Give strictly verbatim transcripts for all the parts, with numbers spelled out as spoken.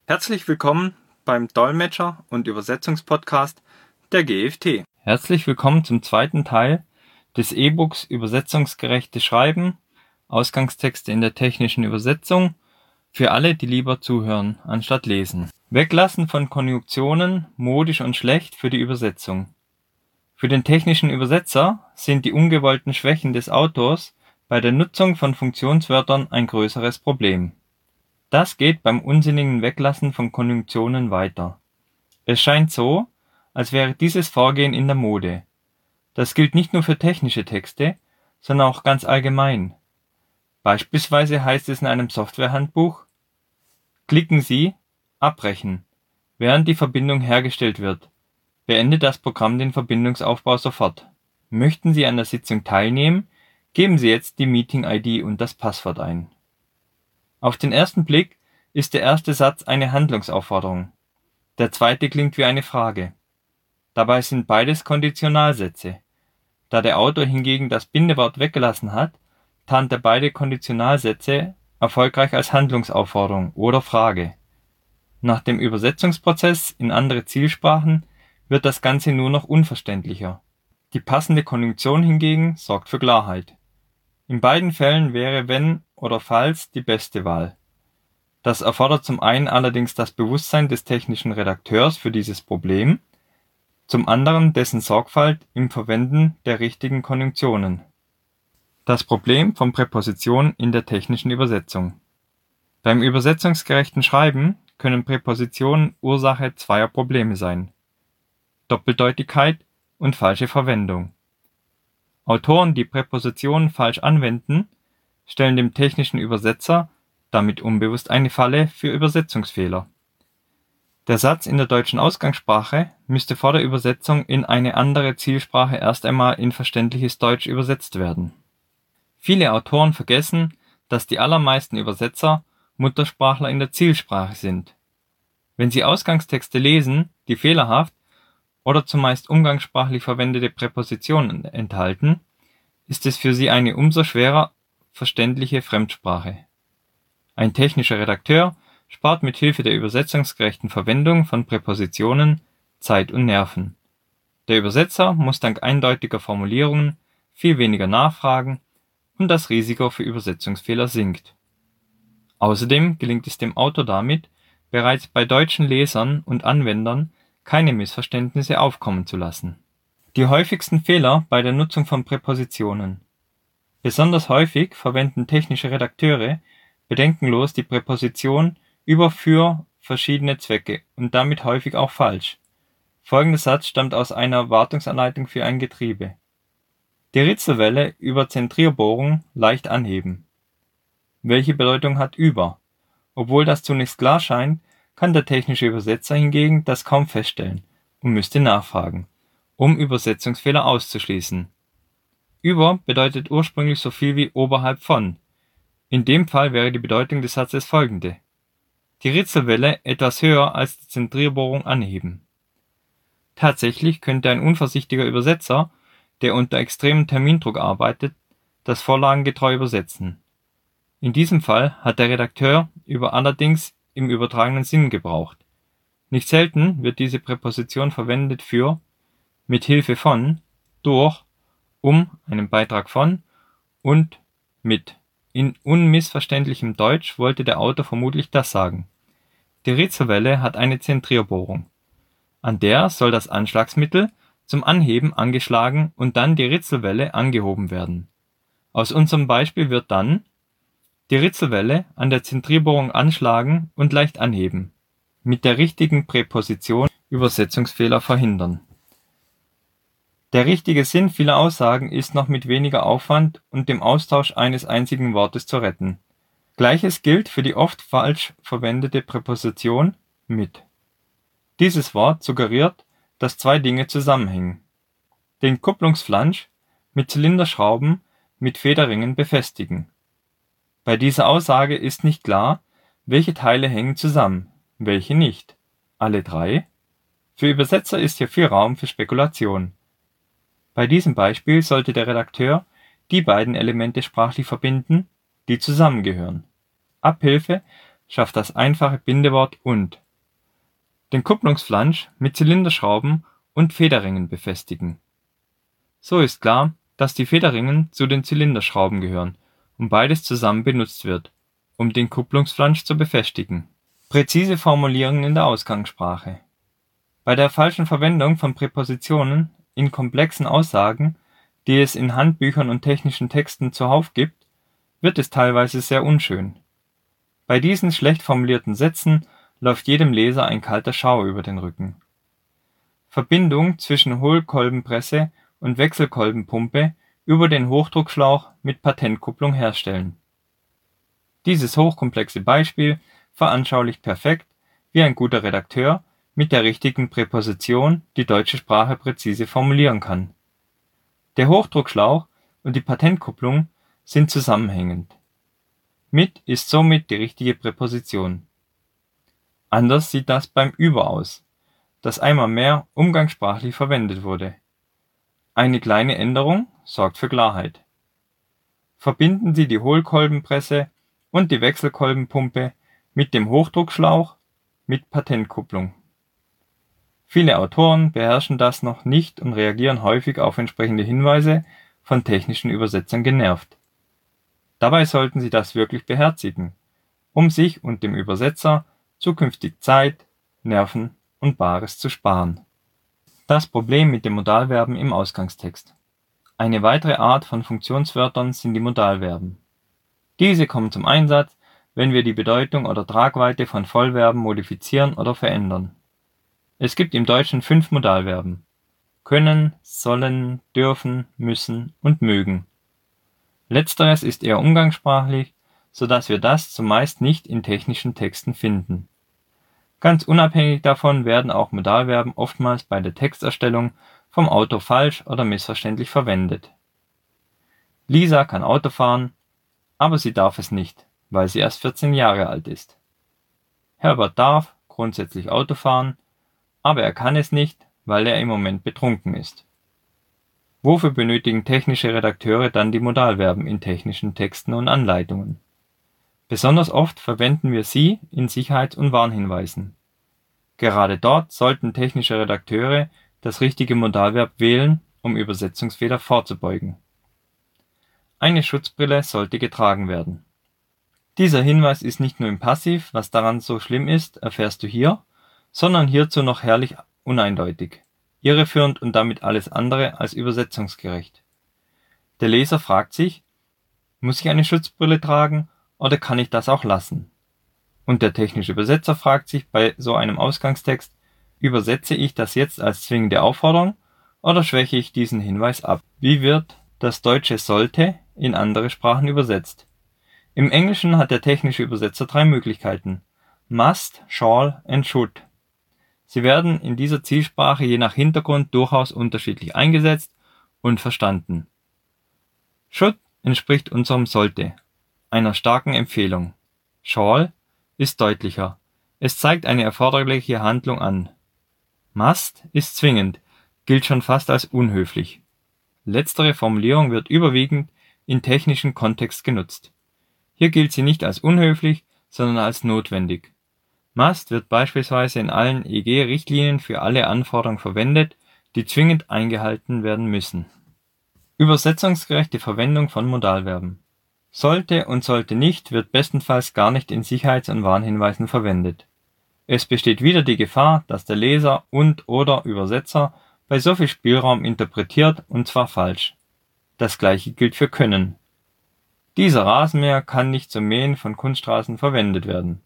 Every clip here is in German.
Herzlich willkommen beim Dolmetscher- und Übersetzungspodcast der G F T. Herzlich willkommen zum zweiten Teil des E-Books Übersetzungsgerechtes Schreiben, Ausgangstexte in der technischen Übersetzung, für alle, die lieber zuhören, anstatt lesen. Weglassen von Konjunktionen, modisch und schlecht für die Übersetzung. Für den technischen Übersetzer sind die ungewollten Schwächen des Autors bei der Nutzung von Funktionswörtern ein größeres Problem. Das geht beim unsinnigen Weglassen von Konjunktionen weiter. Es scheint so, als wäre dieses Vorgehen in der Mode. Das gilt nicht nur für technische Texte, sondern auch ganz allgemein. Beispielsweise heißt es in einem Softwarehandbuch: Klicken Sie Abbrechen, während die Verbindung hergestellt wird. Beende das Programm den Verbindungsaufbau sofort. Möchten Sie an der Sitzung teilnehmen, geben Sie jetzt die Meeting-I D und das Passwort ein. Auf den ersten Blick ist der erste Satz eine Handlungsaufforderung. Der zweite klingt wie eine Frage. Dabei sind beides Konditionalsätze. Da der Autor hingegen das Bindewort weggelassen hat, tarnt er beide Konditionalsätze erfolgreich als Handlungsaufforderung oder Frage. Nach dem Übersetzungsprozess in andere Zielsprachen wird das Ganze nur noch unverständlicher. Die passende Konjunktion hingegen sorgt für Klarheit. In beiden Fällen wäre wenn oder falls die beste Wahl. Das erfordert zum einen allerdings das Bewusstsein des technischen Redakteurs für dieses Problem, zum anderen dessen Sorgfalt im Verwenden der richtigen Konjunktionen. Das Problem von Präpositionen in der technischen Übersetzung. Beim übersetzungsgerechten Schreiben können Präpositionen Ursache zweier Probleme sein: Doppeldeutigkeit und falsche Verwendung. Autoren, die Präpositionen falsch anwenden, stellen dem technischen Übersetzer damit unbewusst eine Falle für Übersetzungsfehler. Der Satz in der deutschen Ausgangssprache müsste vor der Übersetzung in eine andere Zielsprache erst einmal in verständliches Deutsch übersetzt werden. Viele Autoren vergessen, dass die allermeisten Übersetzer Muttersprachler in der Zielsprache sind. Wenn sie Ausgangstexte lesen, die fehlerhaft oder zumeist umgangssprachlich verwendete Präpositionen enthalten, ist es für sie eine umso schwerer verständliche Fremdsprache. Ein technischer Redakteur spart mit Hilfe der übersetzungsgerechten Verwendung von Präpositionen Zeit und Nerven. Der Übersetzer muss dank eindeutiger Formulierungen viel weniger nachfragen und das Risiko für Übersetzungsfehler sinkt. Außerdem gelingt es dem Autor damit, bereits bei deutschen Lesern und Anwendern keine Missverständnisse aufkommen zu lassen. Die häufigsten Fehler bei der Nutzung von Präpositionen. Besonders häufig verwenden technische Redakteure bedenkenlos die Präposition über für verschiedene Zwecke und damit häufig auch falsch. Folgender Satz stammt aus einer Wartungsanleitung für ein Getriebe: Die Ritzelwelle über Zentrierbohrung leicht anheben. Welche Bedeutung hat über? Obwohl das zunächst klar scheint, kann der technische Übersetzer hingegen das kaum feststellen und müsste nachfragen, um Übersetzungsfehler auszuschließen. Über bedeutet ursprünglich so viel wie oberhalb von. In dem Fall wäre die Bedeutung des Satzes folgende: Die Ritzelwelle etwas höher als die Zentrierbohrung anheben. Tatsächlich könnte ein unvorsichtiger Übersetzer, der unter extremem Termindruck arbeitet, das vorlagengetreu übersetzen. In diesem Fall hat der Redakteur über allerdings im übertragenen Sinn gebraucht. Nicht selten wird diese Präposition verwendet für mit Hilfe von, durch, um einen Beitrag von und mit. In unmissverständlichem Deutsch wollte der Autor vermutlich das sagen: Die Ritzelwelle hat eine Zentrierbohrung. An der soll das Anschlagsmittel zum Anheben angeschlagen und dann die Ritzelwelle angehoben werden. Aus unserem Beispiel wird dann die Ritzelwelle an der Zentrierbohrung anschlagen und leicht anheben. Mit der richtigen Präposition Übersetzungsfehler verhindern. Der richtige Sinn vieler Aussagen ist noch mit weniger Aufwand und dem Austausch eines einzigen Wortes zu retten. Gleiches gilt für die oft falsch verwendete Präposition mit. Dieses Wort suggeriert, dass zwei Dinge zusammenhängen: Den Kupplungsflansch mit Zylinderschrauben mit Federringen befestigen. Bei dieser Aussage ist nicht klar, welche Teile hängen zusammen, welche nicht. Alle drei? Für Übersetzer ist hier viel Raum für Spekulation. Bei diesem Beispiel sollte der Redakteur die beiden Elemente sprachlich verbinden, die zusammengehören. Abhilfe schafft das einfache Bindewort und. Den Kupplungsflansch mit Zylinderschrauben und Federringen befestigen. So ist klar, dass die Federringen zu den Zylinderschrauben gehören und beides zusammen benutzt wird, um den Kupplungsflansch zu befestigen. Präzise Formulierungen in der Ausgangssprache. Bei der falschen Verwendung von Präpositionen in komplexen Aussagen, die es in Handbüchern und technischen Texten zuhauf gibt, wird es teilweise sehr unschön. Bei diesen schlecht formulierten Sätzen läuft jedem Leser ein kalter Schauer über den Rücken. Verbindung zwischen Hohlkolbenpresse und Wechselkolbenpumpe über den Hochdruckschlauch mit Patentkupplung herstellen. Dieses hochkomplexe Beispiel veranschaulicht perfekt, wie ein guter Redakteur mit der richtigen Präposition die deutsche Sprache präzise formulieren kann. Der Hochdruckschlauch und die Patentkupplung sind zusammenhängend. Mit ist somit die richtige Präposition. Anders sieht das beim über aus, das einmal mehr umgangssprachlich verwendet wurde. Eine kleine Änderung sorgt für Klarheit. Verbinden Sie die Hohlkolbenpresse und die Wechselkolbenpumpe mit dem Hochdruckschlauch mit Patentkupplung. Viele Autoren beherrschen das noch nicht und reagieren häufig auf entsprechende Hinweise von technischen Übersetzern genervt. Dabei sollten Sie das wirklich beherzigen, um sich und dem Übersetzer zukünftig Zeit, Nerven und Bares zu sparen. Das Problem mit den Modalverben im Ausgangstext. Eine weitere Art von Funktionswörtern sind die Modalverben. Diese kommen zum Einsatz, wenn wir die Bedeutung oder Tragweite von Vollverben modifizieren oder verändern. Es gibt im Deutschen fünf Modalverben: können, sollen, dürfen, müssen und mögen. Letzteres ist eher umgangssprachlich, so dass wir das zumeist nicht in technischen Texten finden. Ganz unabhängig davon werden auch Modalverben oftmals bei der Texterstellung vom Autor falsch oder missverständlich verwendet. Lisa kann Auto fahren, aber sie darf es nicht, weil sie erst vierzehn Jahre alt ist. Herbert darf grundsätzlich Auto fahren, aber er kann es nicht, weil er im Moment betrunken ist. Wofür benötigen technische Redakteure dann die Modalverben in technischen Texten und Anleitungen? Besonders oft verwenden wir sie in Sicherheits- und Warnhinweisen. Gerade dort sollten technische Redakteure das richtige Modalverb wählen, um Übersetzungsfehler vorzubeugen. Eine Schutzbrille sollte getragen werden. Dieser Hinweis ist nicht nur im Passiv, was daran so schlimm ist, erfährst du hier, sondern hierzu noch herrlich uneindeutig, irreführend und damit alles andere als übersetzungsgerecht. Der Leser fragt sich: Muss ich eine Schutzbrille tragen oder kann ich das auch lassen? Und der technische Übersetzer fragt sich bei so einem Ausgangstext: Übersetze ich das jetzt als zwingende Aufforderung oder schwäche ich diesen Hinweis ab? Wie wird das deutsche sollte in andere Sprachen übersetzt? Im Englischen hat der technische Übersetzer drei Möglichkeiten: must, shall and should. Sie werden in dieser Zielsprache je nach Hintergrund durchaus unterschiedlich eingesetzt und verstanden. Should entspricht unserem sollte, einer starken Empfehlung. Shall ist deutlicher, es zeigt eine erforderliche Handlung an. Must ist zwingend, gilt schon fast als unhöflich. Letztere Formulierung wird überwiegend in technischem Kontext genutzt. Hier gilt sie nicht als unhöflich, sondern als notwendig. Must wird beispielsweise in allen E G-Richtlinien für alle Anforderungen verwendet, die zwingend eingehalten werden müssen. Übersetzungsgerechte Verwendung von Modalverben. Sollte und sollte nicht wird bestenfalls gar nicht in Sicherheits- und Warnhinweisen verwendet. Es besteht wieder die Gefahr, dass der Leser und/oder Übersetzer bei so viel Spielraum interpretiert, und zwar falsch. Das gleiche gilt für können. Dieser Rasenmäher kann nicht zum Mähen von Kunststraßen verwendet werden.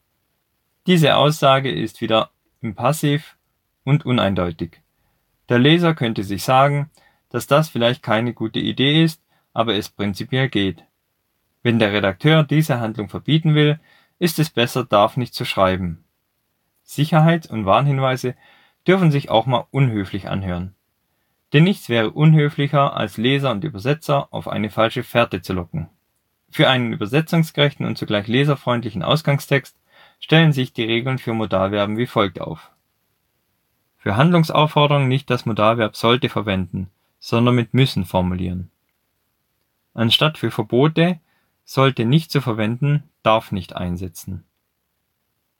Diese Aussage ist wieder im Passiv und uneindeutig. Der Leser könnte sich sagen, dass das vielleicht keine gute Idee ist, aber es prinzipiell geht. Wenn der Redakteur diese Handlung verbieten will, ist es besser, darf nicht zu schreiben. Sicherheits- und Warnhinweise dürfen sich auch mal unhöflich anhören. Denn nichts wäre unhöflicher, als Leser und Übersetzer auf eine falsche Fährte zu locken. Für einen übersetzungsgerechten und zugleich leserfreundlichen Ausgangstext stellen sich die Regeln für Modalverben wie folgt auf. Für Handlungsaufforderungen nicht das Modalverb sollte verwenden, sondern mit müssen formulieren. Anstatt für Verbote sollte nicht zu verwenden, darf nicht einsetzen.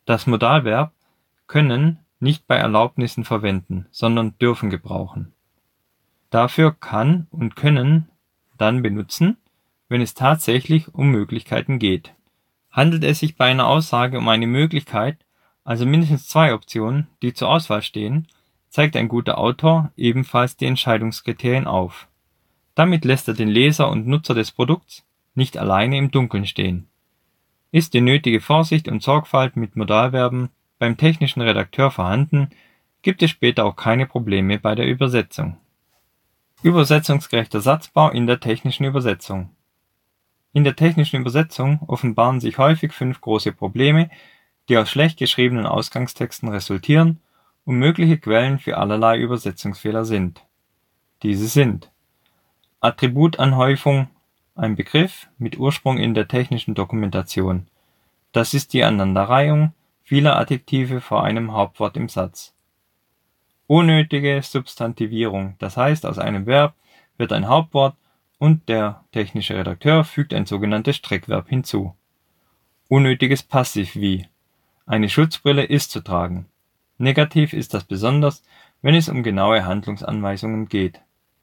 Das Modalverb können nicht bei Erlaubnissen verwenden, sondern dürfen gebrauchen. Dafür kann und können dann benutzen, wenn es tatsächlich um Möglichkeiten geht. Handelt es sich bei einer Aussage um eine Möglichkeit, also mindestens zwei Optionen, die zur Auswahl stehen, zeigt ein guter Autor ebenfalls die Entscheidungskriterien auf. Damit lässt er den Leser und Nutzer des Produkts nicht alleine im Dunkeln stehen. Ist die nötige Vorsicht und Sorgfalt mit Modalverben beim technischen Redakteur vorhanden, gibt es später auch keine Probleme bei der Übersetzung. Übersetzungsgerechter Satzbau in der technischen Übersetzung. In der technischen Übersetzung offenbaren sich häufig fünf große Probleme, die aus schlecht geschriebenen Ausgangstexten resultieren und mögliche Quellen für allerlei Übersetzungsfehler sind. Diese sind: Attributanhäufung, ein Begriff mit Ursprung in der technischen Dokumentation. Das ist die Aneinanderreihung vieler Adjektive vor einem Hauptwort im Satz. Unnötige Substantivierung, das heißt, aus einem Verb wird ein Hauptwort und der technische Redakteur fügt ein sogenanntes Streckverb hinzu. Unnötiges Passiv wie: Eine Schutzbrille ist zu tragen. Negativ ist das besonders, wenn es um genaue Handlungsanweisungen geht.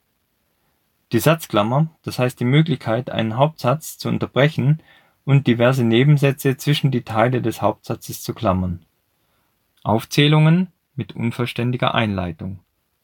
Die Satzklammer, das heißt die Möglichkeit, einen Hauptsatz zu unterbrechen und diverse Nebensätze zwischen die Teile des Hauptsatzes zu klammern. Aufzählungen mit unvollständiger Einleitung.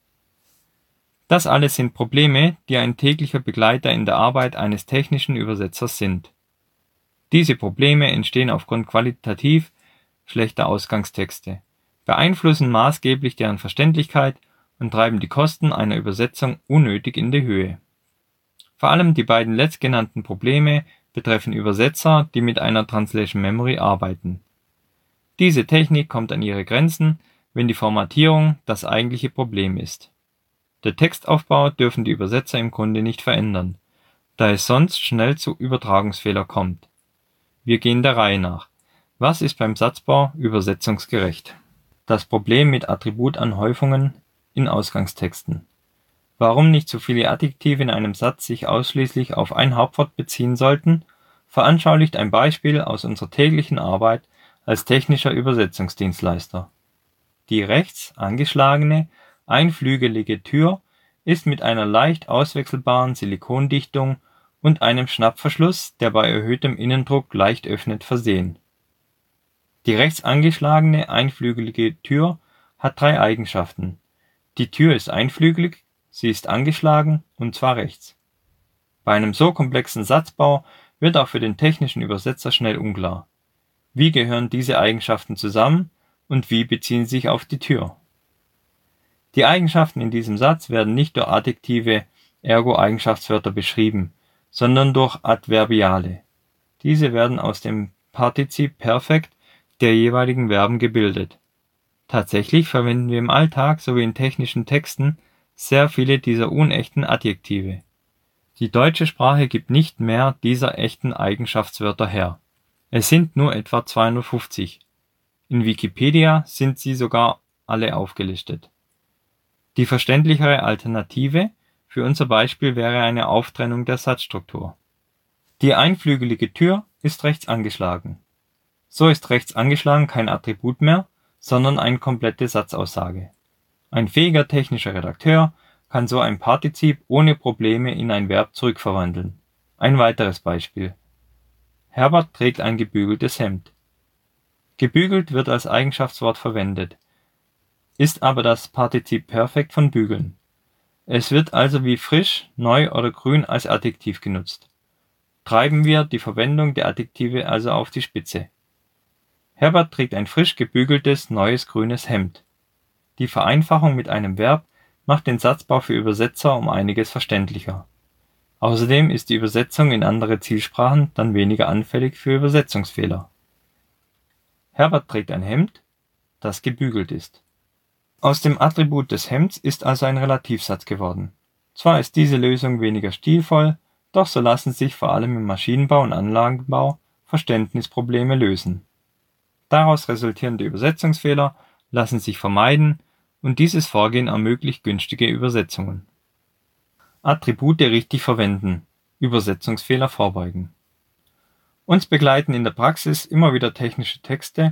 Das alles sind Probleme, die ein täglicher Begleiter in der Arbeit eines technischen Übersetzers sind. Diese Probleme entstehen aufgrund qualitativ schlechter Ausgangstexte, beeinflussen maßgeblich deren Verständlichkeit und treiben die Kosten einer Übersetzung unnötig in die Höhe. Vor allem die beiden letztgenannten Probleme betreffen Übersetzer, die mit einer Translation Memory arbeiten. Diese Technik kommt an ihre Grenzen, wenn die Formatierung das eigentliche Problem ist. Der Textaufbau dürfen die Übersetzer im Grunde nicht verändern, da es sonst schnell zu Übertragungsfehlern kommt. Wir gehen der Reihe nach. Was ist beim Satzbau übersetzungsgerecht? Das Problem mit Attributanhäufungen in Ausgangstexten. Warum nicht so viele Adjektive in einem Satz sich ausschließlich auf ein Hauptwort beziehen sollten, veranschaulicht ein Beispiel aus unserer täglichen Arbeit als technischer Übersetzungsdienstleister. Die rechts angeschlagene, einflügelige Tür ist mit einer leicht auswechselbaren Silikondichtung und einem Schnappverschluss, der bei erhöhtem Innendruck leicht öffnet, versehen. Die rechts angeschlagene, einflügelige Tür hat drei Eigenschaften. Die Tür ist einflügelig, sie ist angeschlagen, und zwar rechts. Bei einem so komplexen Satzbau wird auch für den technischen Übersetzer schnell unklar: Wie gehören diese Eigenschaften zusammen und wie beziehen sie sich auf die Tür? Die Eigenschaften in diesem Satz werden nicht durch Adjektive, ergo Eigenschaftswörter, beschrieben, sondern durch Adverbiale. Diese werden aus dem Partizip Perfekt der jeweiligen Verben gebildet. Tatsächlich verwenden wir im Alltag sowie in technischen Texten sehr viele dieser unechten Adjektive. Die deutsche Sprache gibt nicht mehr dieser echten Eigenschaftswörter her. Es sind nur etwa zweihundertfünfzig. In Wikipedia sind sie sogar alle aufgelistet. Die verständlichere Alternative für unser Beispiel wäre eine Auftrennung der Satzstruktur. Die einflügelige Tür ist rechts angeschlagen. So ist rechts angeschlagen kein Attribut mehr, sondern eine komplette Satzaussage. Ein fähiger technischer Redakteur kann so ein Partizip ohne Probleme in ein Verb zurückverwandeln. Ein weiteres Beispiel: Herbert trägt ein gebügeltes Hemd. Gebügelt wird als Eigenschaftswort verwendet, ist aber das Partizip Perfekt von bügeln. Es wird also wie frisch, neu oder grün als Adjektiv genutzt. Treiben wir die Verwendung der Adjektive also auf die Spitze. Herbert trägt ein frisch gebügeltes, neues grünes Hemd. Die Vereinfachung mit einem Verb macht den Satzbau für Übersetzer um einiges verständlicher. Außerdem ist die Übersetzung in andere Zielsprachen dann weniger anfällig für Übersetzungsfehler. Herbert trägt ein Hemd, das gebügelt ist. Aus dem Attribut des Hemds ist also ein Relativsatz geworden. Zwar ist diese Lösung weniger stilvoll, doch so lassen sich vor allem im Maschinenbau und Anlagenbau Verständnisprobleme lösen. Daraus resultierende Übersetzungsfehler lassen sich vermeiden und dieses Vorgehen ermöglicht günstige Übersetzungen. Attribute richtig verwenden, Übersetzungsfehler vorbeugen. Uns begleiten in der Praxis immer wieder technische Texte,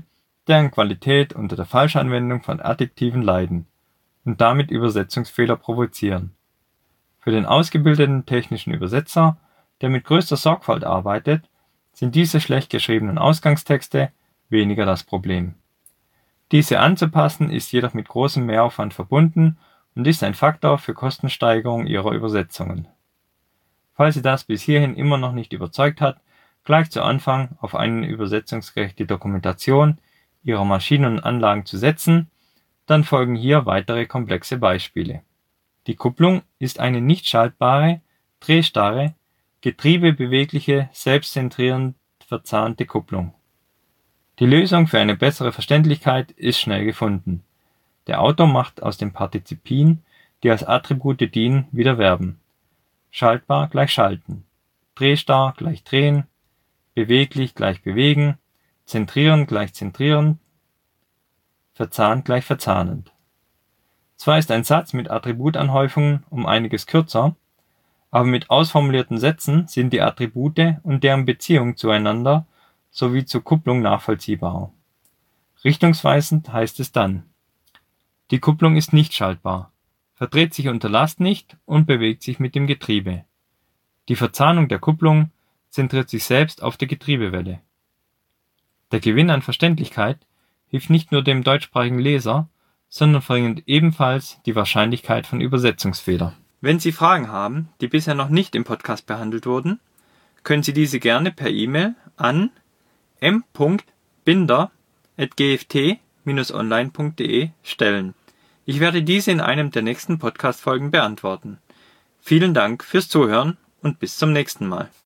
deren Qualität unter der Falschanwendung von Adjektiven leiden und damit Übersetzungsfehler provozieren. Für den ausgebildeten technischen Übersetzer, der mit größter Sorgfalt arbeitet, sind diese schlecht geschriebenen Ausgangstexte weniger das Problem. Diese anzupassen ist jedoch mit großem Mehraufwand verbunden und ist ein Faktor für Kostensteigerung Ihrer Übersetzungen. Falls Sie das bis hierhin immer noch nicht überzeugt hat, gleich zu Anfang auf eine übersetzungsgerechte Dokumentation Ihrer Maschinen und Anlagen zu setzen, dann folgen hier weitere komplexe Beispiele. Die Kupplung ist eine nicht schaltbare, drehstarre, getriebebewegliche, selbstzentrierend verzahnte Kupplung. Die Lösung für eine bessere Verständlichkeit ist schnell gefunden. Der Autor macht aus den Partizipien, die als Attribute dienen, wieder Verben. Schaltbar gleich schalten, drehstar gleich drehen, beweglich gleich bewegen, zentrieren gleich zentrieren, verzahnt gleich verzahnend. Zwar ist ein Satz mit Attributanhäufungen um einiges kürzer, aber mit ausformulierten Sätzen sind die Attribute und deren Beziehung zueinander sowie zur Kupplung nachvollziehbarer. Richtungsweisend heißt es dann: Die Kupplung ist nicht schaltbar, verdreht sich unter Last nicht und bewegt sich mit dem Getriebe. Die Verzahnung der Kupplung zentriert sich selbst auf der Getriebewelle. Der Gewinn an Verständlichkeit hilft nicht nur dem deutschsprachigen Leser, sondern verringert ebenfalls die Wahrscheinlichkeit von Übersetzungsfehlern. Wenn Sie Fragen haben, die bisher noch nicht im Podcast behandelt wurden, können Sie diese gerne per E-Mail an m punkt binder at g f t dash online punkt de stellen. Ich werde diese in einem der nächsten Podcast-Folgen beantworten. Vielen Dank fürs Zuhören und bis zum nächsten Mal.